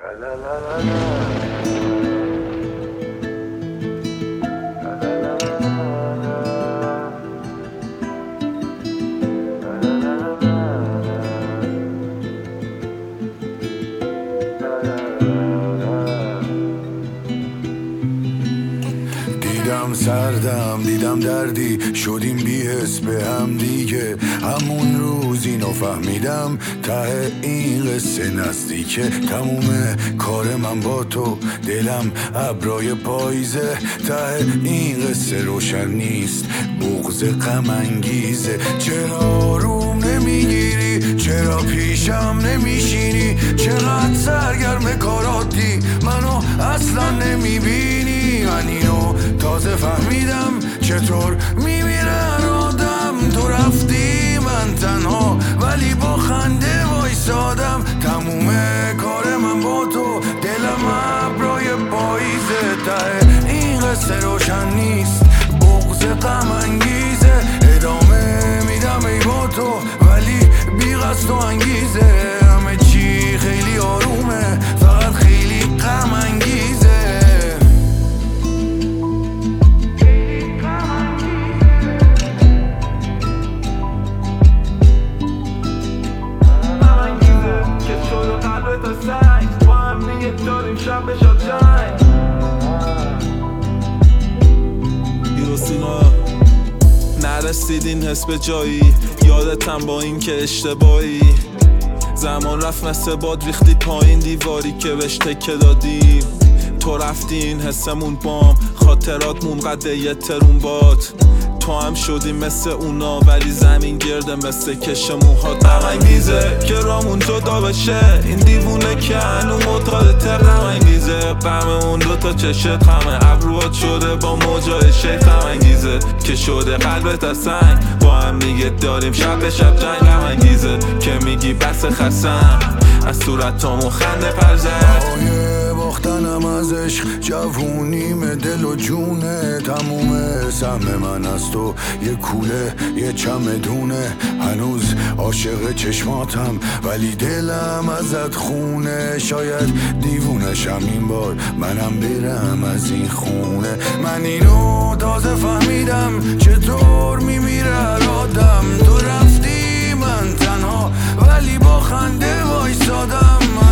دیدم سردم دیدم دردی شدیم بی‌حس به هم دیگه. همون روز اینو فهمیدم ته این قصه نزدیکه. تموم کار من با تو دلم ابرای پاییزه. ته این قصه روشن نیست بغض غم انگیزه. چرا روم نمیگیری چرا پیشم نمیشینی؟ چقدر سرگرم کاراتی منو اصلا نمیبینی؟ من اینو تازه فهمیدم چطور میمیرن آدم. تو رفتی من تنها ولی با خنده وایسادم. تموم کار من با تو دلم ابرای پاییزه. ته این قصه روشن نیست بغض غم انگیزه. ادامه میدم ای با تو ولی بی قصد و انگیزه. همه چی خیلی آرومه فقط خیلی غم انگیزه. با هم دیگه داریم شب بشا جنگ. ایروسینا نرسید این حس به جایی. یادتم با این که اشتباهی زمان رفت مثل باد ریختی پایین دیواری که بهش تکه دادیم. تو رفتی این حسمون بام خاطراتمون قده یه ترون باد. تو هم شدی مثل اونا ولی زمین گرده مثل کش موهات. غم انگیزه که رامون جدا بشه. این دیوونه که هنو معتادته. غم انگیزه غم اون دوتا چشت غم ابروات شده با موجای شیط. غم انگیزه که شده قلبت از سنگ با هم دیگه داریم شب به شب جنگ. غم انگیزه که میگی بس خستم از صورتامون خنده پرزد. باختنم از عشق جوونیم دل و جونه. تموم سهم من از تو یه کوله یه چمدونه. هنوز عاشق چشماتم ولی دلم ازت خونه. شاید دیوونشم این بار منم برم از این خونه. من اینو تازه فهمیدم چطور میمیره آدم. تو رفتی من تنها ولی با خنده وایسادم.